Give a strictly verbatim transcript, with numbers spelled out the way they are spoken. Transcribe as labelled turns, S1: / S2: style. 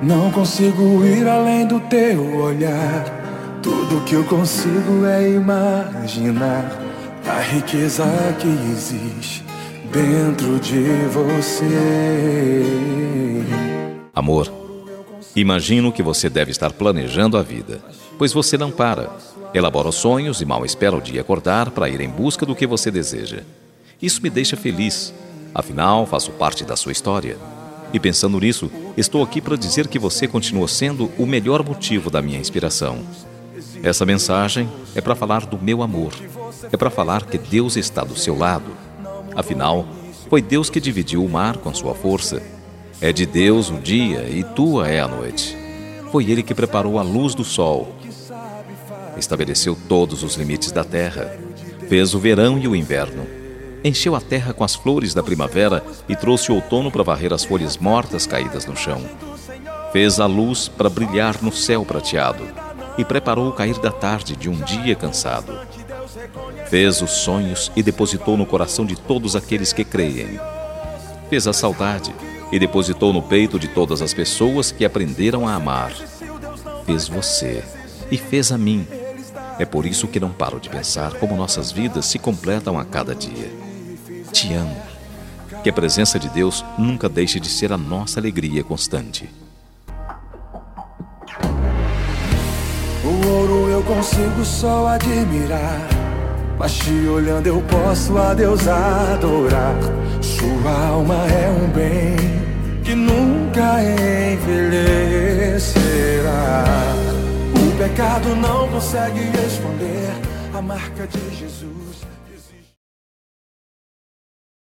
S1: Não consigo ir além do teu olhar. Tudo que eu consigo é imaginar a riqueza que existe dentro de você.
S2: Amor, imagino que você deve estar planejando a vida, pois você não para. Elabora os sonhos e mal espera o dia acordar para ir em busca do que você deseja. Isso me deixa feliz, afinal faço parte da sua história. E pensando nisso, estou aqui para dizer que você continua sendo o melhor motivo da minha inspiração. Essa mensagem é para falar do meu amor, é para falar que Deus está do seu lado. Afinal, foi Deus que dividiu o mar com sua força. É de Deus o dia e tua é a noite. Foi Ele que preparou a luz do sol. Estabeleceu todos os limites da terra. Fez o verão e o inverno. Encheu a terra com as flores da primavera e trouxe o outono para varrer as folhas mortas caídas no chão. Fez a luz para brilhar no céu prateado e preparou o cair da tarde de um dia cansado. Fez os sonhos e depositou no coração de todos aqueles que creem. Fez a saudade e depositou no peito de todas as pessoas que aprenderam a amar. Fez você e fez a mim. É por isso que não paro de pensar como nossas vidas se completam a cada dia. Te amo. Que a presença de Deus nunca deixe de ser a nossa alegria constante.
S1: O ouro eu consigo só admirar, mas te olhando eu posso a Deus adorar. Sua alma é um bem que nunca envelhecerá. O pecado não consegue esconder a marca de Jesus.